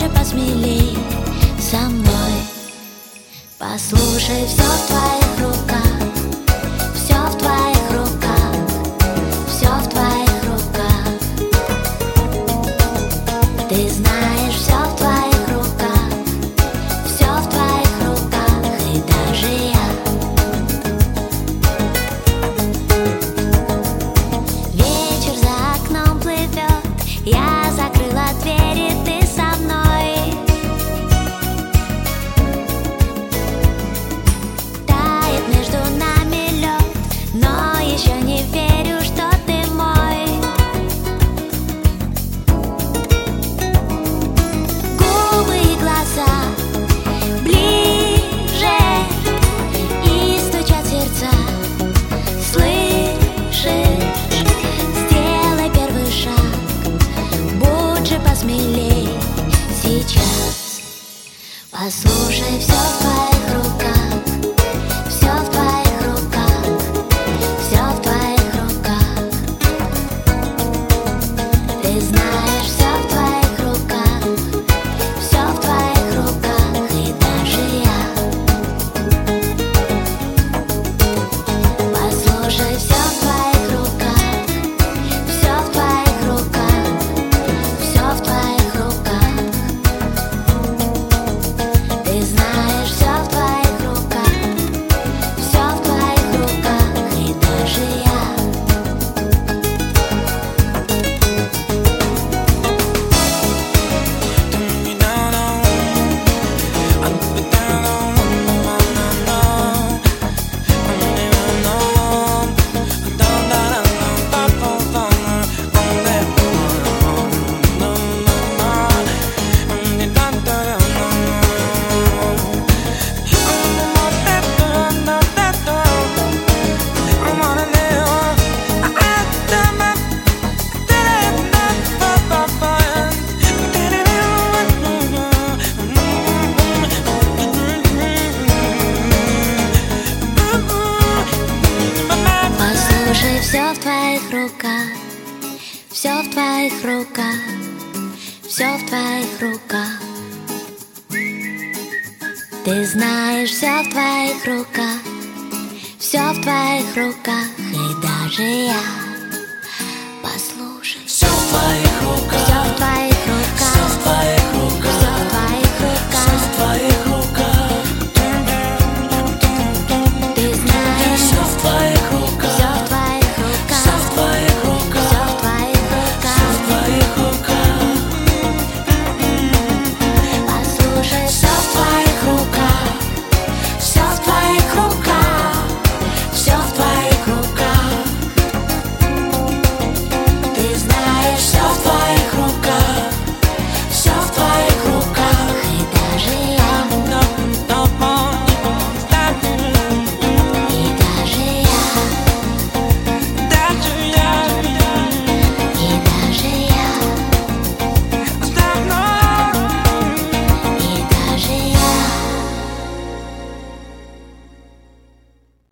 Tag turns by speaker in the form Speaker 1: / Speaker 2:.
Speaker 1: Будь посмелей со мной. Послушай, все в твоих руках, все в твоих руках, все в твоих руках. Ты знаешь, все в твоих руках, все в твоих руках, и даже я. Вечер за окном плывет, я закрыла двери, ты со мной. Тает между нами лед, но еще не верю, что ты мой. Губы и глаза ближе, и стучат сердца. Слышишь? Сделай первый шаг, будь же посмелей сейчас. Послушай, все в твоих руках, все в твоих руках, все в твоих руках. Ты знаешь, все в твоих руках, все в твоих руках, и даже я. Послушай, все в твоих руках, все в твоих руках, все в твоих руках. Ты знаешь, все в твоих руках, все в твоих руках, и даже я. Послушай, все в твоих руках, все в твоих руках, все в твоих руках. Ты знаешь, все в твоих руках, все в твоих руках, и даже я. Послушай,
Speaker 2: Все в твоих руках,
Speaker 1: все в твоих